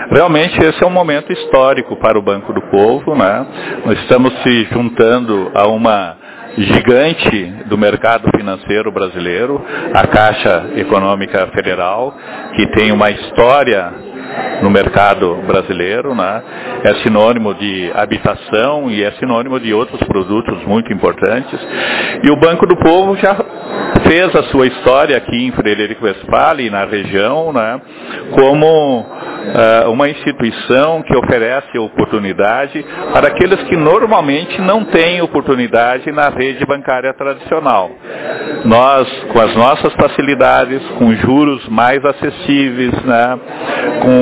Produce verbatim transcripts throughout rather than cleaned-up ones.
Realmente esse é um momento histórico para o Banco do Povo, né? Nós estamos se juntando a uma gigante do mercado financeiro brasileiro, a Caixa Econômica Federal, que tem uma história no mercado brasileiro, né? É sinônimo de habitação e é sinônimo de outros produtos muito importantes. E o Banco do Povo já fez a sua história aqui em Frederico Westphalen e na região, né? Como uh, uma instituição que oferece oportunidade para aqueles que normalmente não têm oportunidade na rede bancária tradicional. Nós, com as nossas facilidades, com juros mais acessíveis, né? Com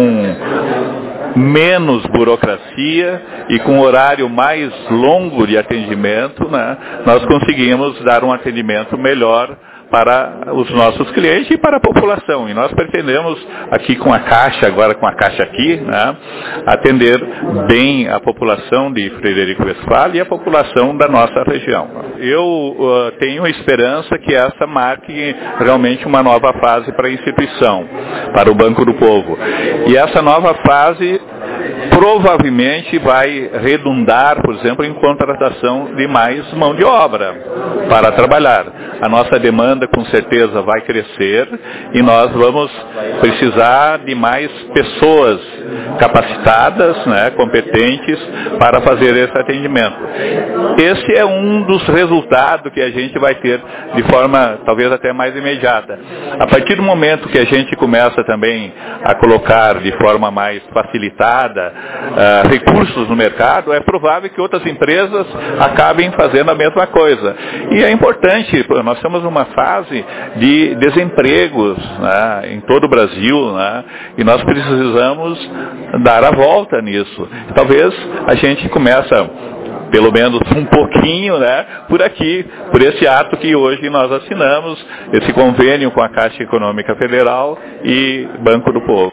menos burocracia e com horário mais longo de atendimento, né, nós conseguimos dar um atendimento melhor para os nossos clientes e para a população. E nós pretendemos, aqui com a Caixa, agora com a Caixa aqui, né, atender bem a população de Frederico Westphalen e a população da nossa região. Eu uh, tenho esperança que essa marque realmente uma nova fase para a instituição, para o Banco do Povo. E essa nova fase provavelmente vai redundar, por exemplo, em contratação de mais mão de obra para trabalhar. A nossa demanda com certeza vai crescer e nós vamos precisar de mais pessoas capacitadas, né, competentes para fazer esse atendimento. Esse é um dos resultados que a gente vai ter de forma talvez até mais imediata. A partir do momento que a gente começa também a colocar de forma mais facilitada uh, recursos no mercado, é provável que outras empresas acabem fazendo a mesma coisa. E é importante, nós estamos numa fase de desempregos, né, em todo o Brasil, né, e nós precisamos dar a volta nisso. Talvez a gente começa, pelo menos um pouquinho, né, por aqui, por esse ato que hoje nós assinamos, esse convênio com a Caixa Econômica Federal e Banco do Povo.